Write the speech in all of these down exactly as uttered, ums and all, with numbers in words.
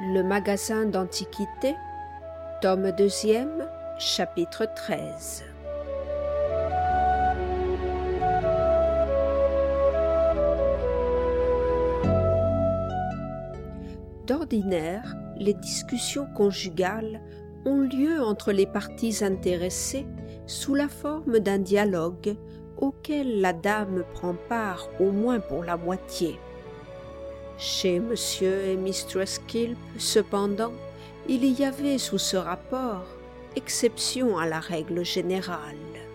Le magasin d'antiquités, tome deuxième, chapitre treize. D'ordinaire, les discussions conjugales ont lieu entre les parties intéressées sous la forme d'un dialogue auquel la dame prend part au moins pour la moitié. Chez Monsieur et Mistress Kilp, cependant, il y avait sous ce rapport exception à la règle générale.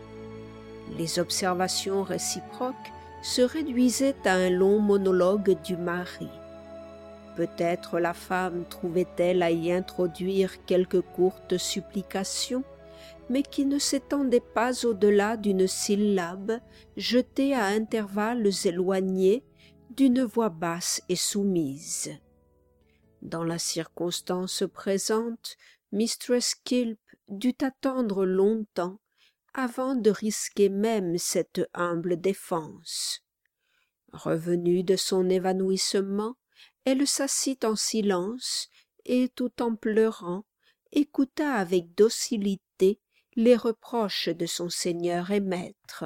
Les observations réciproques se réduisaient à un long monologue du mari. Peut-être la femme trouvait-elle à y introduire quelques courtes supplications, mais qui ne s'étendaient pas au-delà d'une syllabe jetée à intervalles éloignés d'une voix basse et soumise. Dans la circonstance présente, Mistress Kilp dut attendre longtemps avant de risquer même cette humble défense. Revenue de son évanouissement, elle s'assit en silence et, tout en pleurant, écouta avec docilité les reproches de son seigneur et maître.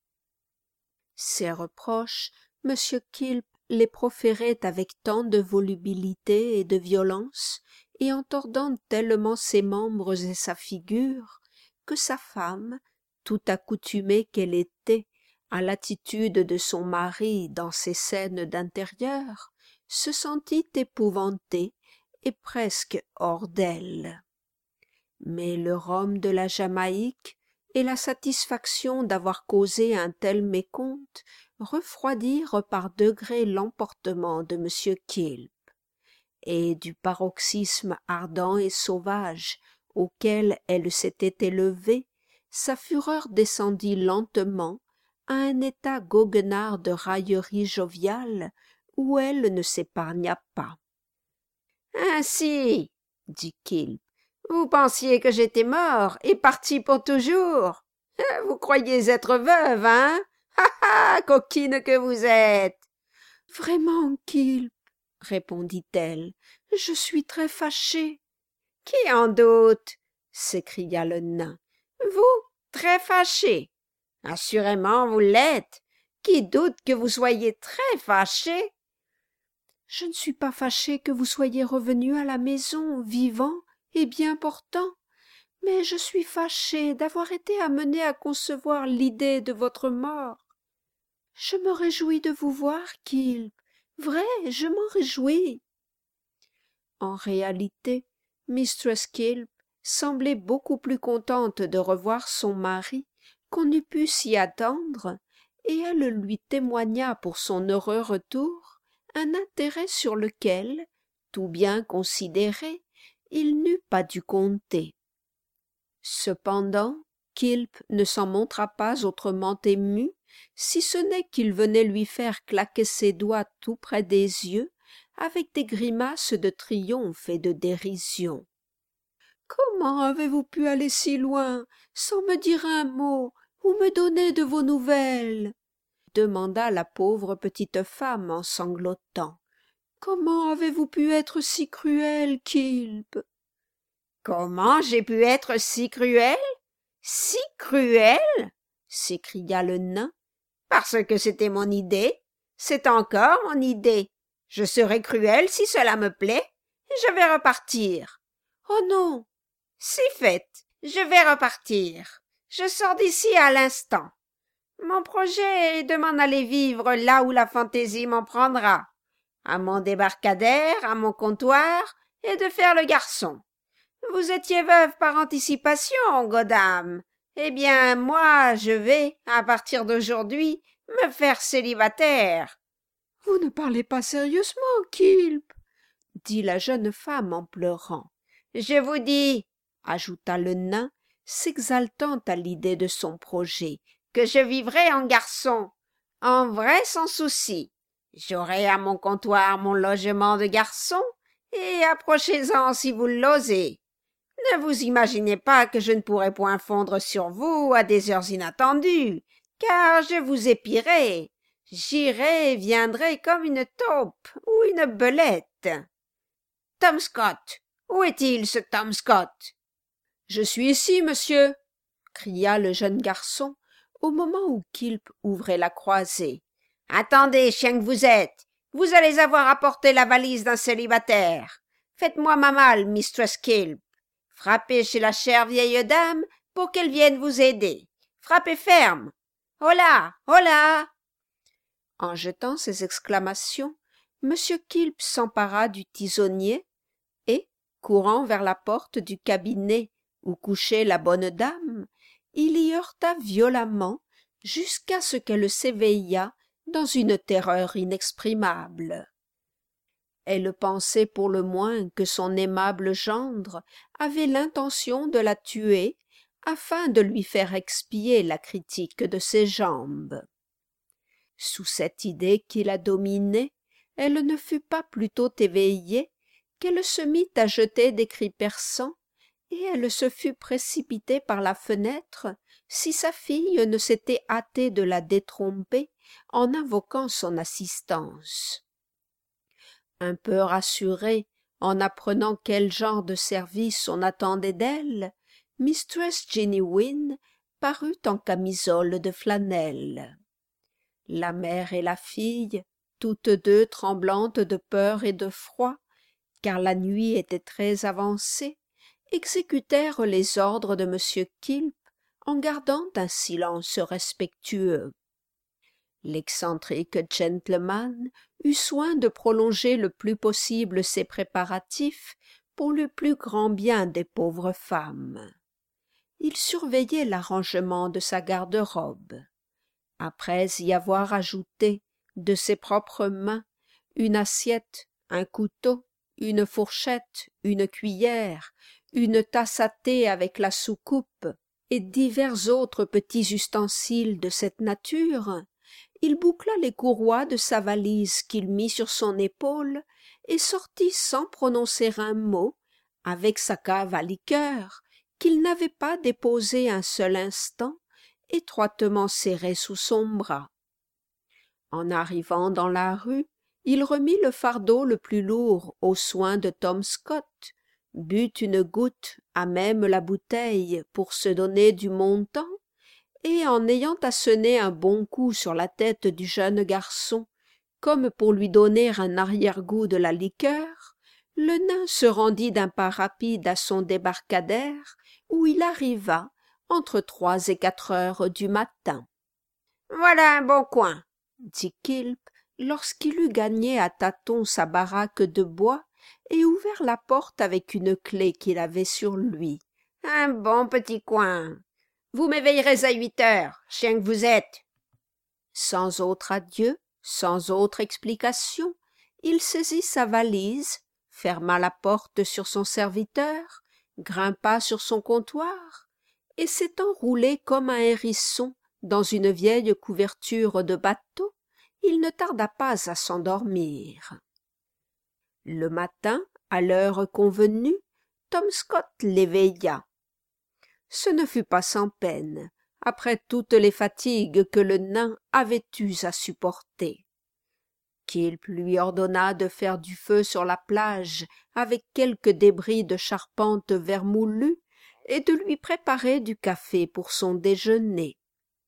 Ces reproches, Monsieur Kilp les proférait avec tant de volubilité et de violence, et en tordant tellement ses membres et sa figure, que sa femme, tout accoutumée qu'elle était à l'attitude de son mari dans ces scènes d'intérieur, se sentit épouvantée et presque hors d'elle. Mais le rhum de la Jamaïque et la satisfaction d'avoir causé un tel mécompte refroidirent par degrés l'emportement de Monsieur Kilp, et du paroxysme ardent et sauvage auquel elle s'était élevée, sa fureur descendit lentement à un état goguenard de raillerie joviale où elle ne s'épargna pas. « Ainsi, dit Kilp, vous pensiez que j'étais mort et parti pour toujours. Vous croyez être veuve, hein? Ha ha, coquine que vous êtes! »« Vraiment, Kilp, répondit-elle, je suis très fâchée. »« Qui en doute? » s'écria le nain. « Vous, très fâché? Assurément, vous l'êtes. Qui doute que vous soyez très fâché? »« Je ne suis pas fâchée que vous soyez revenu à la maison, vivant et bien portant, mais je suis fâchée d'avoir été amenée à concevoir l'idée de votre mort. Je me réjouis de vous voir, Kilp, vrai, je m'en réjouis. » En réalité, Mistress Kilp semblait beaucoup plus contente de revoir son mari qu'on eût pu s'y attendre, et elle lui témoigna pour son heureux retour un intérêt sur lequel, tout bien considéré, il n'eût pas dû compter. Cependant, Kilp ne s'en montra pas autrement ému, si ce n'est qu'il venait lui faire claquer ses doigts tout près des yeux, avec des grimaces de triomphe et de dérision. « Comment avez-vous pu aller si loin, sans me dire un mot, ou me donner de vos nouvelles ?» demanda la pauvre petite femme en sanglotant. « Comment avez-vous pu être si cruel, Kilp ?»« Comment j'ai pu être si cruel? Si cruel ?» s'écria le nain. « Parce que c'était mon idée. C'est encore mon idée. Je serai cruel si cela me plaît, et je vais repartir. »« Oh non !»« Si fait, je vais repartir. Je sors d'ici à l'instant. Mon projet est de m'en aller vivre là où la fantaisie m'en prendra, à mon débarcadère, à mon comptoir, et de faire le garçon. Vous étiez veuve par anticipation, godame. Eh bien, moi, je vais, à partir d'aujourd'hui, me faire célibataire. »« Vous ne parlez pas sérieusement, Kilp, » dit la jeune femme en pleurant. « Je vous dis, » ajouta le nain, s'exaltant à l'idée de son projet, « que je vivrai en garçon, en vrai sans souci. J'aurai à mon comptoir mon logement de garçon, et approchez-en si vous l'osez. Ne vous imaginez pas que je ne pourrai point fondre sur vous à des heures inattendues, car je vous épierai. J'irai et viendrai comme une taupe ou une belette. » Tom Scott! Où est-il, ce Tom Scott? Je suis ici, monsieur, cria le jeune garçon au moment où Quilp ouvrait la croisée. Attendez, chien que vous êtes, vous allez avoir à porter la valise d'un célibataire. Faites-moi ma malle, mistress Quilp. Frappez chez la chère vieille dame pour qu'elle vienne vous aider. Frappez ferme. Hola, hola. En jetant ces exclamations, monsieur Quilp s'empara du tisonnier et, courant vers la porte du cabinet où couchait la bonne dame, il y heurta violemment jusqu'à ce qu'elle s'éveillât dans une terreur inexprimable. Elle pensait pour le moins que son aimable gendre avait l'intention de la tuer afin de lui faire expier la critique de ses jambes. Sous cette idée qui la dominait, elle ne fut pas plutôt éveillée qu'elle se mit à jeter des cris perçants, et elle se fût précipitée par la fenêtre si sa fille ne s'était hâtée de la détromper en invoquant son assistance. Un peu rassurée en apprenant quel genre de service on attendait d'elle, mistress Jenny Wynne parut en camisole de flanelle. La mère et la fille, toutes deux tremblantes de peur et de froid, car la nuit était très avancée, exécutèrent les ordres de M. Quilp en gardant un silence respectueux. L'excentrique gentleman eut soin de prolonger le plus possible ses préparatifs pour le plus grand bien des pauvres femmes. Il surveillait l'arrangement de sa garde-robe. Après y avoir ajouté de ses propres mains une assiette, un couteau, une fourchette, une cuillère, une tasse à thé avec la soucoupe et divers autres petits ustensiles de cette nature, il boucla les courroies de sa valise qu'il mit sur son épaule et sortit sans prononcer un mot, avec sa cave à liqueur, qu'il n'avait pas déposée un seul instant, étroitement serrée sous son bras. En arrivant dans la rue, il remit le fardeau le plus lourd aux soins de Tom Scott, but une goutte à même la bouteille pour se donner du montant, et en ayant assené un bon coup sur la tête du jeune garçon, comme pour lui donner un arrière-goût de la liqueur, le nain se rendit d'un pas rapide à son débarcadère, où il arriva entre trois et quatre heures du matin. « Voilà un bon coin, » dit Quilp, lorsqu'il eut gagné à tâtons sa baraque de bois et ouvert la porte avec une clef qu'il avait sur lui. « Un bon petit coin. Vous m'éveillerez à huit heures, chien que vous êtes. » Sans autre adieu, sans autre explication, il saisit sa valise, ferma la porte sur son serviteur, grimpa sur son comptoir, et s'étant roulé comme un hérisson dans une vieille couverture de bateau, il ne tarda pas à s'endormir. Le matin, à l'heure convenue, Tom Scott l'éveilla. Ce ne fut pas sans peine, après toutes les fatigues que le nain avait eues à supporter. Quilp lui ordonna de faire du feu sur la plage avec quelques débris de charpente vermoulue et de lui préparer du café pour son déjeuner.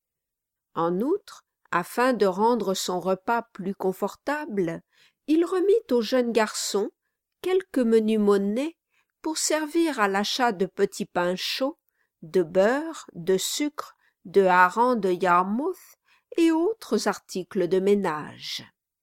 En outre, afin de rendre son repas plus confortable, il remit au jeune garçon quelques menues monnaies pour servir à l'achat de petits pains chauds, de beurre, de sucre, de harengs de Yarmouth et autres articles de ménage.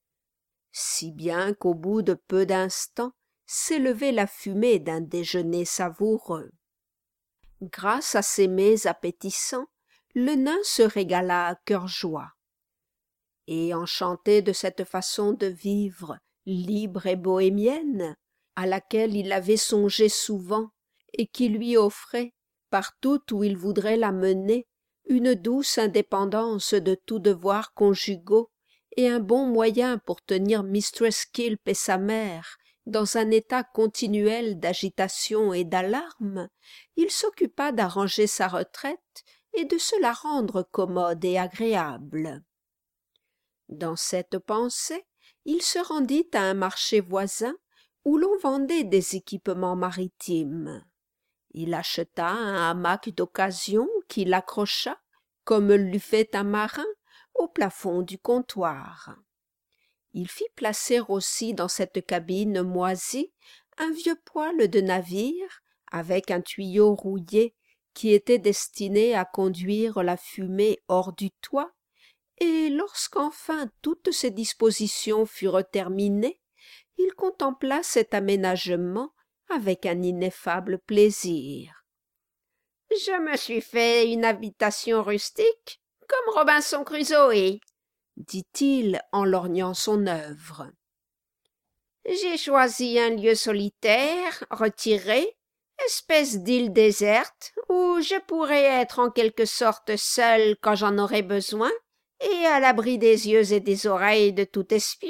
Si bien qu'au bout de peu d'instants s'élevait la fumée d'un déjeuner savoureux. Grâce à ces mets appétissants, le nain se régala à cœur joie. Et enchanté de cette façon de vivre libre et bohémienne, à laquelle il avait songé souvent et qui lui offrait, partout où il voudrait la mener, une douce indépendance de tous devoirs conjugaux et un bon moyen pour tenir mistress Quilp et sa mère dans un état continuel d'agitation et d'alarme, il s'occupa d'arranger sa retraite et de se la rendre commode et agréable. Dans cette pensée, il se rendit à un marché voisin où l'on vendait des équipements maritimes. Il acheta un hamac d'occasion qu'il accrocha, comme l'eût fait un marin, au plafond du comptoir. Il fit placer aussi dans cette cabine moisie un vieux poêle de navire avec un tuyau rouillé qui était destiné à conduire la fumée hors du toit, et lorsqu'enfin toutes ces dispositions furent terminées, il contempla cet aménagement avec un ineffable plaisir. « Je me suis fait une habitation rustique, comme Robinson Crusoe, » dit-il en lorgnant son œuvre. « J'ai choisi un lieu solitaire, retiré, espèce d'île déserte, où je pourrais être en quelque sorte seul quand j'en aurai besoin, et à l'abri des yeux et des oreilles de tout espion.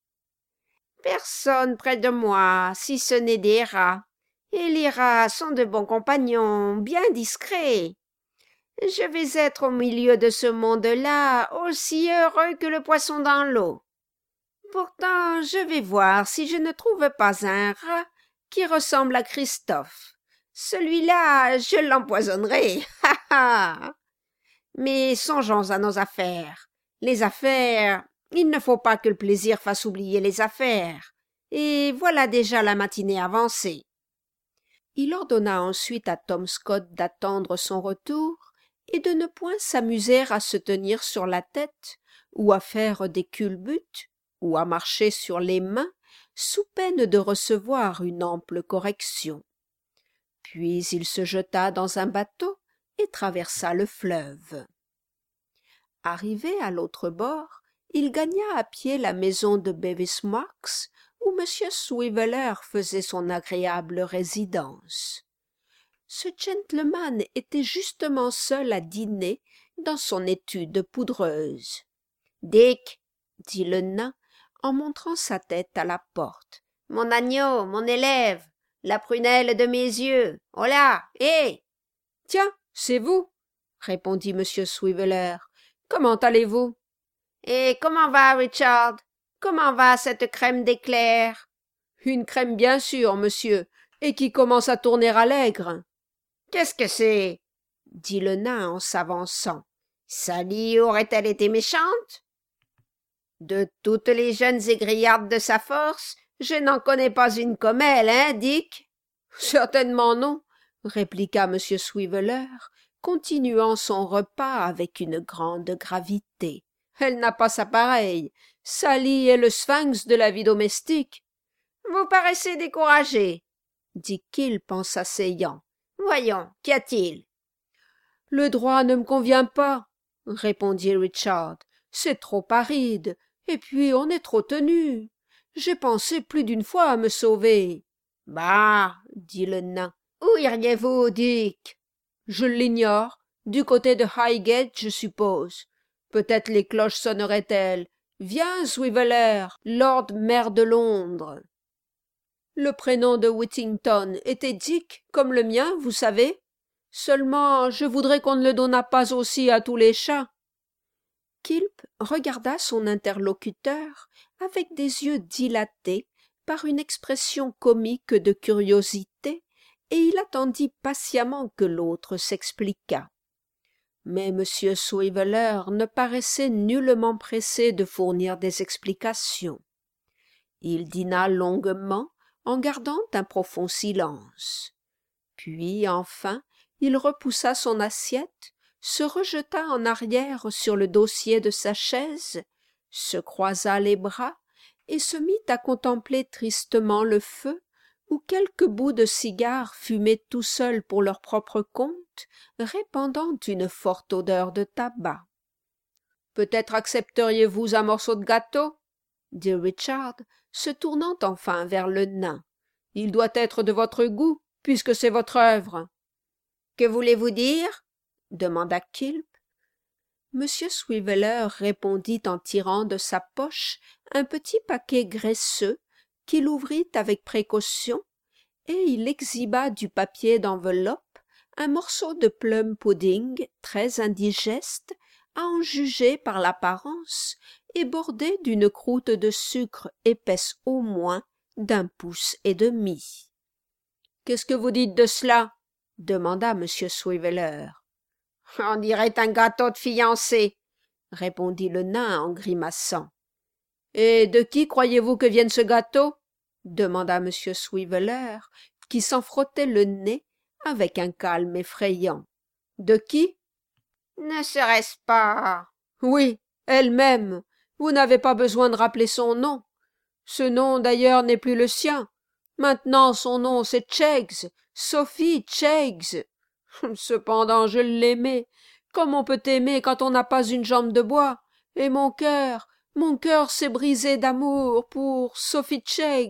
Personne près de moi, si ce n'est des rats, et les rats sont de bons compagnons, bien discrets. Je vais être au milieu de ce monde-là, aussi heureux que le poisson dans l'eau. Pourtant, je vais voir si je ne trouve pas un rat qui ressemble à Christophe. Celui-là, je l'empoisonnerai, ha ha! Mais songeons à nos affaires. Les affaires, il ne faut pas que le plaisir fasse oublier les affaires. Et voilà déjà la matinée avancée. » Il ordonna ensuite à Tom Scott d'attendre son retour et de ne point s'amuser à se tenir sur la tête, ou à faire des culbutes, ou à marcher sur les mains, sous peine de recevoir une ample correction. Puis il se jeta dans un bateau et traversa le fleuve. Arrivé à l'autre bord, il gagna à pied la maison de Bevis Marks, où M. Swiveller faisait son agréable résidence. Ce gentleman était justement seul à dîner dans son étude poudreuse. « Dick, » dit le nain, en montrant sa tête à la porte, « mon agneau, mon élève, la prunelle de mes yeux, oh là, hé !»« Tiens, c'est vous !» répondit M. Swiveller. « Comment allez-vous ?»« Et comment va, Richard? Comment va cette crème d'éclair ?»« Une crème bien sûre, monsieur, et qui commence à tourner à l'aigre. »« Qu'est-ce que c'est ?» dit le nain en s'avançant. « Sally aurait-elle été méchante ?» De toutes les jeunes égrillardes de sa force, je n'en connais pas une comme elle, hein, Dick? Certainement non, répliqua M. Swiveller, continuant son repas avec une grande gravité. Elle n'a pas sa pareille. Sally est le sphinx de la vie domestique. Vous paraissez découragé, dit Quilp en s'asseyant. Voyons, qu'y a-t-il? Le droit ne me convient pas, répondit Richard. C'est trop aride, et puis on est trop tenu. J'ai pensé plus d'une fois à me sauver. Bah, dit le nain, où iriez-vous, Dick? Je l'ignore. Du côté de Highgate, je suppose. Peut-être les cloches sonneraient-elles. Viens, Swiveller, Lord maire de Londres. Le prénom de Whittington était Dick, comme le mien, vous savez. Seulement, je voudrais qu'on ne le donnât pas aussi à tous les chats. Quilp regarda son interlocuteur avec des yeux dilatés par une expression comique de curiosité, et il attendit patiemment que l'autre s'expliquât. Mais M. Swiveller ne paraissait nullement pressé de fournir des explications. Il dîna longuement en gardant un profond silence. Puis, enfin, il repoussa son assiette, se rejeta en arrière sur le dossier de sa chaise, se croisa les bras et se mit à contempler tristement le feu où quelques bouts de cigares fumaient tout seuls pour leur propre compte, répandant une forte odeur de tabac. « Peut-être accepteriez-vous un morceau de gâteau ?» dit Richard, se tournant enfin vers le nain. « Il doit être de votre goût, puisque c'est votre œuvre. »« Que voulez-vous dire ?» demanda Quilp. M. Swiveller répondit en tirant de sa poche un petit paquet graisseux qu'il ouvrit avec précaution, et il exhiba du papier d'enveloppe un morceau de plum pudding très indigeste, à en juger par l'apparence, et bordé d'une croûte de sucre épaisse au moins, d'un pouce et demi. « Qu'est-ce que vous dites de cela ?» demanda M. Swiveller. « On dirait un gâteau de fiancée, » répondit le nain en grimaçant. « Et de qui croyez-vous que vienne ce gâteau ?» demanda M. Swiveller, qui s'en frottait le nez avec un calme effrayant. « De qui ?»« Ne serait-ce pas… » ?»« Oui, elle-même. Vous n'avez pas besoin de rappeler son nom. Ce nom, d'ailleurs, n'est plus le sien. Maintenant, son nom, c'est Cheggs, Sophie Cheggs. Cependant, je l'aimais, comme on peut aimer quand on n'a pas une jambe de bois, et mon cœur, mon cœur s'est brisé d'amour pour Sophie Cheggs. »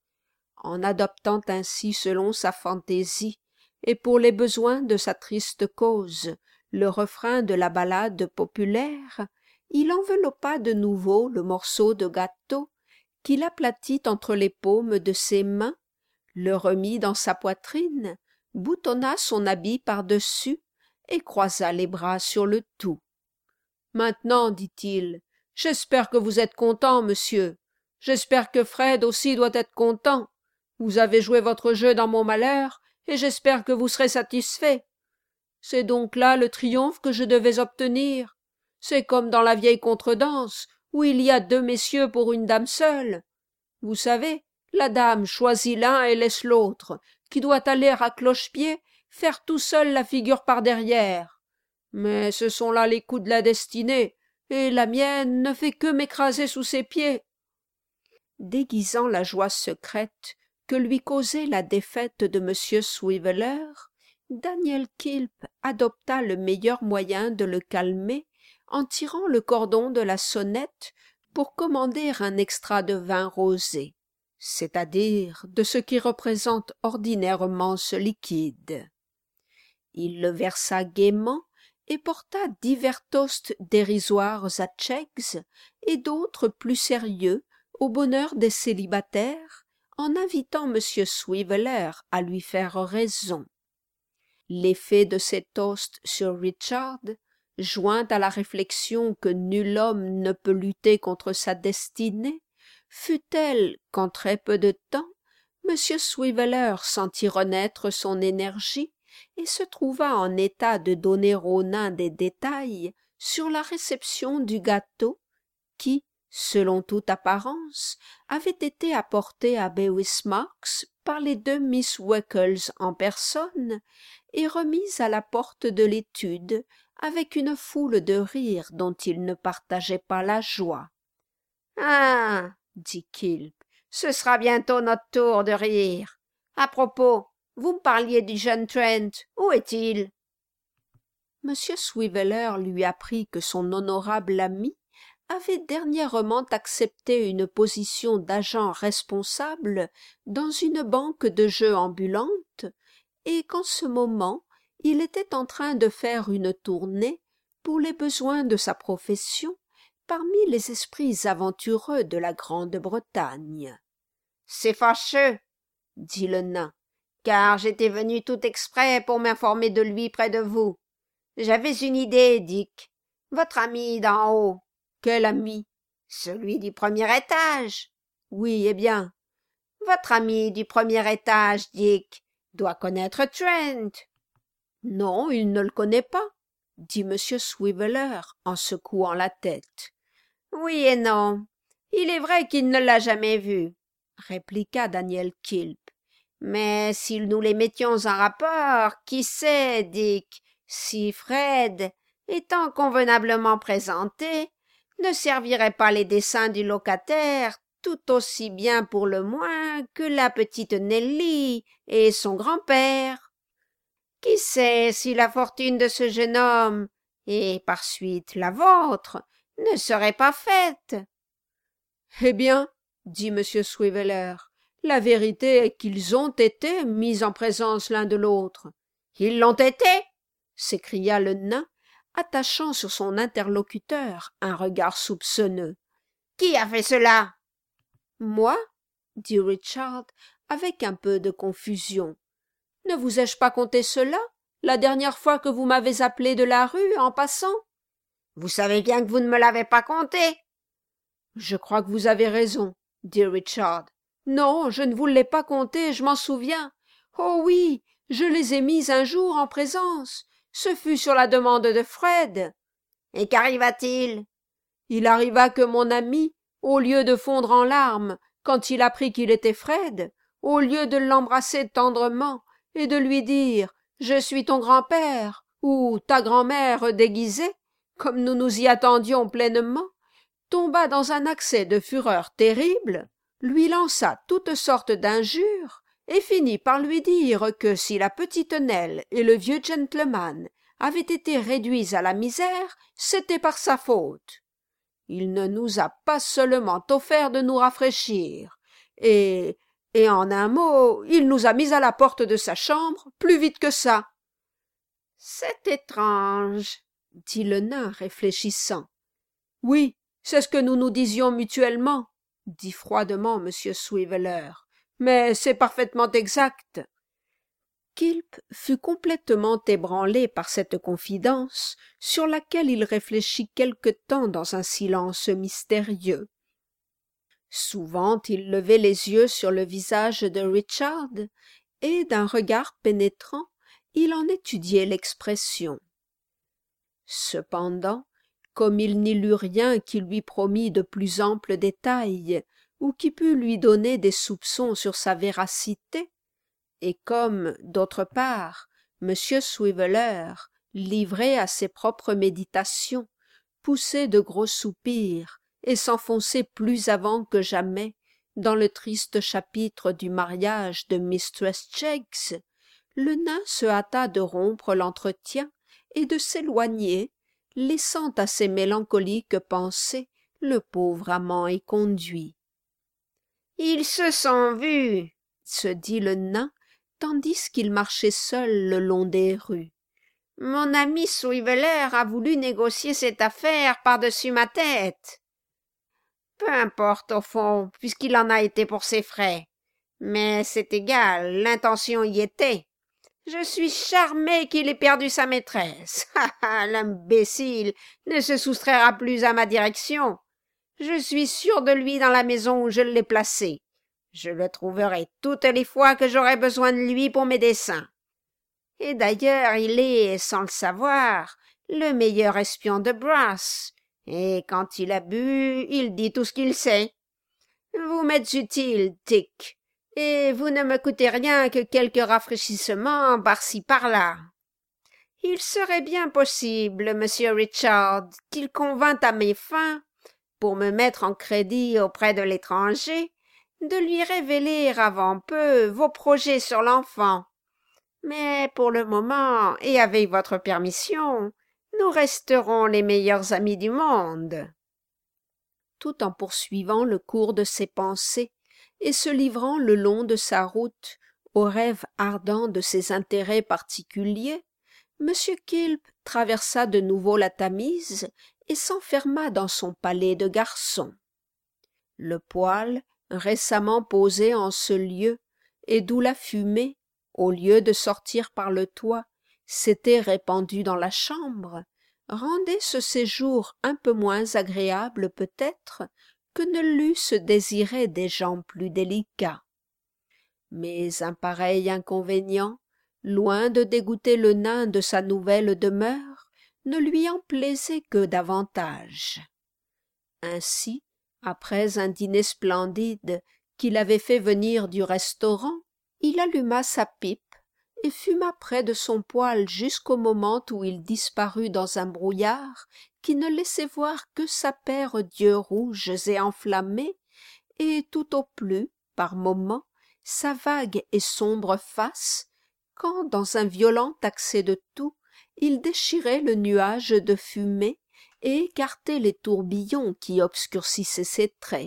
En adoptant ainsi selon sa fantaisie, et pour les besoins de sa triste cause, le refrain de la ballade populaire, il enveloppa de nouveau le morceau de gâteau, qu'il aplatit entre les paumes de ses mains, le remit dans sa poitrine, boutonna son habit par-dessus et croisa les bras sur le tout. « Maintenant, dit-il, j'espère que vous êtes content, monsieur. J'espère que Fred aussi doit être content. Vous avez joué votre jeu dans mon malheur, et j'espère que vous serez satisfait. C'est donc là le triomphe que je devais obtenir. C'est comme dans la vieille contredanse, où il y a deux messieurs pour une dame seule. Vous savez, la dame choisit l'un et laisse l'autre, qui doit aller à cloche-pied faire tout seul la figure par derrière. Mais ce sont là les coups de la destinée, et la mienne ne fait que m'écraser sous ses pieds. » Déguisant la joie secrète que lui causait la défaite de M. Swiveller, Daniel Quilp adopta le meilleur moyen de le calmer en tirant le cordon de la sonnette pour commander un extra de vin rosé, c'est-à-dire de ce qui représente ordinairement ce liquide. Il le versa gaiement et porta divers toasts dérisoires à Cheggs et d'autres plus sérieux au bonheur des célibataires, en invitant M. Swiveller à lui faire raison. L'effet de ces toasts sur Richard, joint à la réflexion que nul homme ne peut lutter contre sa destinée, fut tel qu'en très peu de temps, M. Swiveller sentit renaître son énergie et se trouva en état de donner au nain des détails sur la réception du gâteau qui, selon toute apparence, avait été apporté à Bevis Marks par les deux Miss Weckles en personne et remis à la porte de l'étude avec une foule de rires dont il ne partageait pas la joie. « Ah, dit Quilp, ce sera bientôt notre tour de rire. À propos, vous me parliez du jeune Trent, où est-il » M. Swiveller lui apprit que son honorable ami avait dernièrement accepté une position d'agent responsable dans une banque de jeux ambulante et qu'en ce moment il était en train de faire une tournée pour les besoins de sa profession parmi les esprits aventureux de la Grande-Bretagne. « C'est fâcheux, » dit le nain, « car j'étais venu tout exprès pour m'informer de lui près de vous. J'avais une idée, Dick. Votre ami d'en haut. » « Quel ami ?»« Celui du premier étage. »« Oui, eh bien. »« Votre ami du premier étage, Dick, doit connaître Trent. »« Non, il ne le connaît pas, » dit M. Swiveller en secouant la tête. « Oui et non. Il est vrai qu'il ne l'a jamais vu, » répliqua Daniel Quilp. « Mais si nous les mettions en rapport, qui sait, Dick, si Fred, étant convenablement présenté, ne servirait pas les desseins du locataire tout aussi bien pour le moins que la petite Nelly et son grand-père. Qui sait si la fortune de ce jeune homme, et par suite la vôtre, ne serait pas faite. » « Eh bien, » dit M. Swiveller, « la vérité est qu'ils ont été mis en présence l'un de l'autre. »« Ils l'ont été ?» s'écria le nain, attachant sur son interlocuteur un regard soupçonneux. « Qui a fait cela ?»« Moi ?» dit Richard avec un peu de confusion. « Ne vous ai-je pas conté cela, la dernière fois que vous m'avez appelé de la rue en passant ?»« Vous savez bien que vous ne me l'avez pas conté. »« Je crois que vous avez raison, dit Richard. Non, je ne vous l'ai pas conté, je m'en souviens. Oh oui, je les ai mises un jour en présence. Ce fut sur la demande de Fred. Et qu'arriva-t-il? Il arriva que mon ami, au lieu de fondre en larmes quand il apprit qu'il était Fred, au lieu de l'embrasser tendrement et de lui dire « Je suis ton grand-père » ou « ta grand-mère déguisée », comme nous nous y attendions pleinement, tomba dans un accès de fureur terrible, lui lança toutes sortes d'injures et finit par lui dire que si la petite Nell et le vieux gentleman avaient été réduits à la misère, c'était par sa faute. Il ne nous a pas seulement offert de nous rafraîchir, et, et en un mot, il nous a mis à la porte de sa chambre plus vite que ça. « C'est étrange, » dit le nain réfléchissant. « Oui, c'est ce que nous nous disions mutuellement, » dit froidement M. Swiveller, « mais c'est parfaitement exact. » Quilp fut complètement ébranlé par cette confidence, sur laquelle il réfléchit quelque temps dans un silence mystérieux. Souvent il levait les yeux sur le visage de Richard, et d'un regard pénétrant, il en étudiait l'expression. Cependant, comme il n'y lut rien qui lui promît de plus amples détails, ou qui pût lui donner des soupçons sur sa véracité, et comme, d'autre part, M. Swiveller, livré à ses propres méditations, poussait de gros soupirs et s'enfonçait plus avant que jamais dans le triste chapitre du mariage de mistress Cheggs, le nain se hâta de rompre l'entretien et de s'éloigner, laissant à ses mélancoliques pensées le pauvre amant éconduit. « Ils se sont vus, » se dit le nain, tandis qu'il marchait seul le long des rues. « Mon ami Swiveller a voulu négocier cette affaire par-dessus ma tête. Peu importe au fond, puisqu'il en a été pour ses frais. Mais c'est égal, l'intention y était. Je suis charmé qu'il ait perdu sa maîtresse. Ha ha, l'imbécile ne se soustraira plus à ma direction. Je suis sûr de lui dans la maison où je l'ai placé. Je le trouverai toutes les fois que j'aurai besoin de lui pour mes dessins. Et d'ailleurs, il est, sans le savoir, le meilleur espion de Brass. Et quand il a bu, il dit tout ce qu'il sait. Vous m'êtes utile, Dick, et vous ne me coûtez rien que quelques rafraîchissements par-ci par-là. Il serait bien possible, monsieur Richard, qu'il convînt à mes fins, pour me mettre en crédit auprès de l'étranger, de lui révéler avant peu vos projets sur l'enfant. Mais pour le moment, et avec votre permission, nous resterons les meilleurs amis du monde. » Tout en poursuivant le cours de ses pensées et se livrant le long de sa route aux rêves ardents de ses intérêts particuliers, M. Quilp traversa de nouveau la Tamise et s'enferma dans son palais de garçon. Le poêle, récemment posé en ce lieu, et d'où la fumée, au lieu de sortir par le toit, s'était répandue dans la chambre, rendait ce séjour un peu moins agréable peut-être que ne l'eussent désiré des gens plus délicats. Mais un pareil inconvénient, loin de dégoûter le nain de sa nouvelle demeure, ne lui en plaisait que davantage. Ainsi, après un dîner splendide qu'il avait fait venir du restaurant, il alluma sa pipe et fuma près de son poêle jusqu'au moment où il disparut dans un brouillard qui ne laissait voir que sa paire d'yeux rouges et enflammés, et tout au plus, par moments, sa vague et sombre face, quand, dans un violent accès de toux, il déchirait le nuage de fumée et écartait les tourbillons qui obscurcissaient ses traits.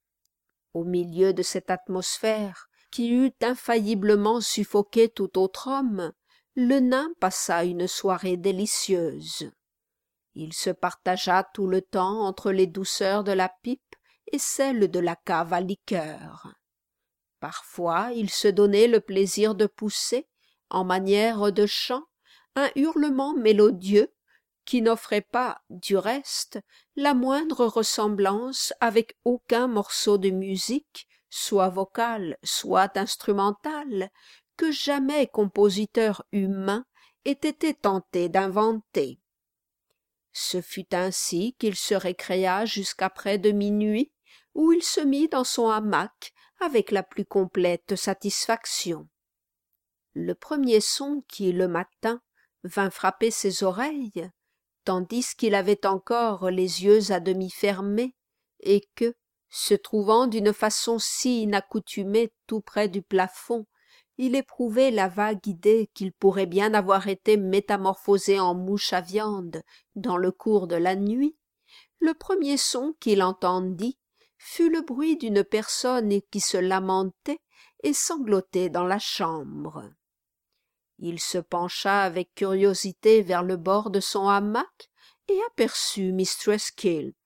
Au milieu de cette atmosphère, qui eût infailliblement suffoqué tout autre homme, le nain passa une soirée délicieuse. Il se partagea tout le temps entre les douceurs de la pipe et celles de la cave à liqueurs. Parfois il se donnait le plaisir de pousser, en manière de chant, un hurlement mélodieux qui n'offrait pas, du reste, la moindre ressemblance avec aucun morceau de musique, soit vocale, soit instrumentale, que jamais compositeur humain ait été tenté d'inventer. Ce fut ainsi qu'il se récréa jusqu'à près de minuit, où il se mit dans son hamac avec la plus complète satisfaction. Le premier son qui, le matin, vint frapper ses oreilles, tandis qu'il avait encore les yeux à demi fermés, et que, se trouvant d'une façon si inaccoutumée tout près du plafond, il éprouvait la vague idée qu'il pourrait bien avoir été métamorphosé en mouche à viande dans le cours de la nuit, le premier son qu'il entendit fut le bruit d'une personne qui se lamentait et sanglotait dans la chambre. Il se pencha avec curiosité vers le bord de son hamac et aperçut mistress Kilp.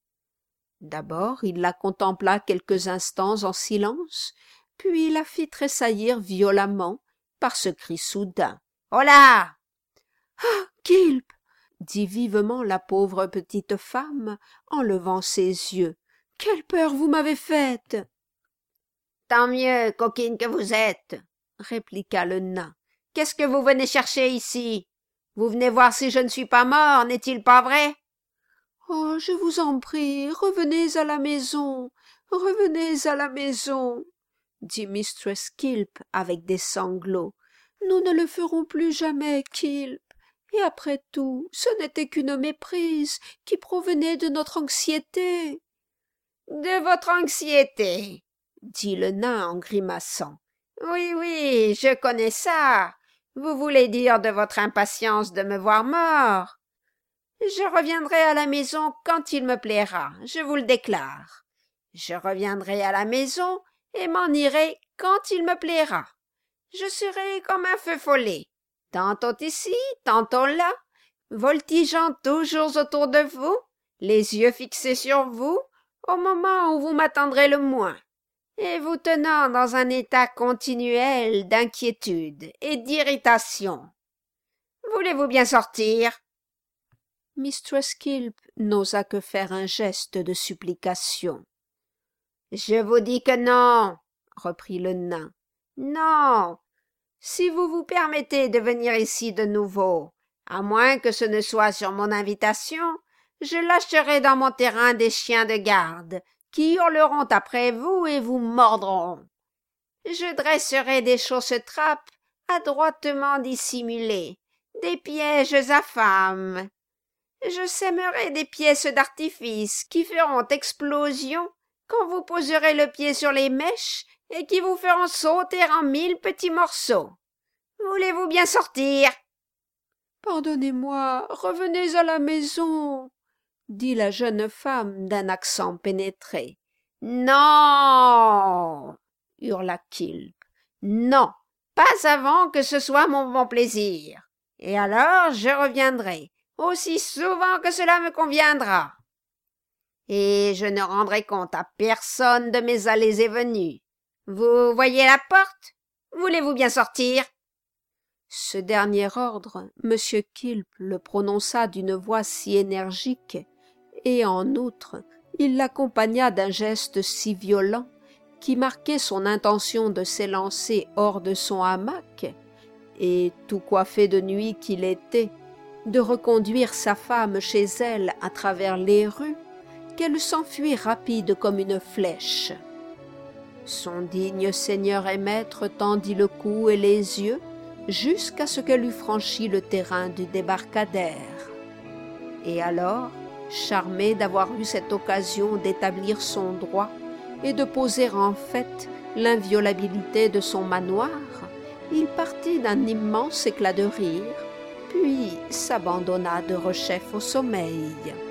D'abord il la contempla quelques instants en silence, puis la fit tressaillir violemment par ce cri soudain. « Oh là !»« Ah, Kilp !» dit vivement la pauvre petite femme en levant ses yeux. « Quelle peur vous m'avez faite !»« Tant mieux, coquine que vous êtes !» répliqua le nain. « Qu'est-ce que vous venez chercher ici? Vous venez voir si je ne suis pas mort, n'est-il pas vrai? » « Oh, je vous en prie, revenez à la maison, revenez à la maison !» dit mistress Kilp avec des sanglots. « Nous ne le ferons plus jamais, Kilp. Et après tout, ce n'était qu'une méprise qui provenait de notre anxiété. »« De votre anxiété !» dit le nain en grimaçant. « Oui, oui, je connais ça. Vous voulez dire de votre impatience de me voir mort. Je reviendrai à la maison quand il me plaira, je vous le déclare. Je reviendrai à la maison et m'en irai quand il me plaira. Je serai comme un feu follet, tantôt ici, tantôt là, voltigeant toujours autour de vous, les yeux fixés sur vous, au moment où vous m'attendrez le moins, et vous tenant dans un état continuel d'inquiétude et d'irritation. Voulez-vous bien sortir? » Mistress Kilp n'osa que faire un geste de supplication. « Je vous dis que non, » reprit le nain. « Non, si vous vous permettez de venir ici de nouveau, à moins que ce ne soit sur mon invitation, je lâcherai dans mon terrain des chiens de garde qui hurleront après vous et vous mordront. Je dresserai des chaussetrappes adroitement dissimulées, des pièges infâmes. Je sèmerai des pièces d'artifice qui feront explosion quand vous poserez le pied sur les mèches et qui vous feront sauter en mille petits morceaux. Voulez-vous bien sortir? »« Pardonnez-moi, revenez à la maison, » dit la jeune femme d'un accent pénétré. « Non !» hurla Kilp. « Non, pas avant que ce soit mon bon plaisir. Et alors je reviendrai, aussi souvent que cela me conviendra. Et je ne rendrai compte à personne de mes allées et venues. Vous voyez la porte? Voulez-vous bien sortir? » Ce dernier ordre, M. Kilp le prononça d'une voix si énergique, et en outre, il l'accompagna d'un geste si violent qui marquait son intention de s'élancer hors de son hamac, et, tout coiffé de nuit qu'il était, de reconduire sa femme chez elle à travers les rues, qu'elle s'enfuit rapide comme une flèche. Son digne seigneur et maître tendit le cou et les yeux jusqu'à ce qu'elle eût franchi le terrain du débarcadère. Et alors, charmé d'avoir eu cette occasion d'établir son droit et de poser en fait l'inviolabilité de son manoir, il partit d'un immense éclat de rire, puis s'abandonna de rechef au sommeil.